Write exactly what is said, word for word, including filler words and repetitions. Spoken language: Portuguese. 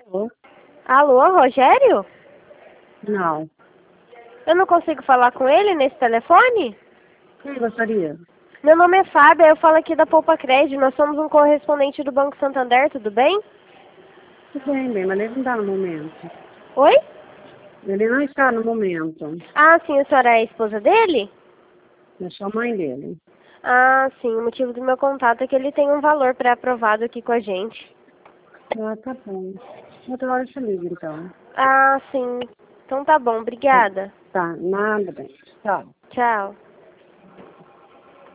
Alô? Alô, Rogério? Não. Eu não consigo falar com ele nesse telefone? Quem gostaria? Meu nome é Fábio, eu falo aqui da Poupa Crédito. Nós somos um correspondente do Banco Santander, tudo bem? Tudo bem, bem, mas ele não está no momento. Oi? Ele não está no momento. Ah, sim, a senhora é a esposa dele? Eu sou a mãe dele. Ah, sim, o motivo do meu contato é que ele tem um valor pré-aprovado aqui com a gente. Ah, tá bom. Outra hora você liga, então. Ah, sim. Então tá bom, Tá, obrigada. tá, nada bem. Tchau. Tchau.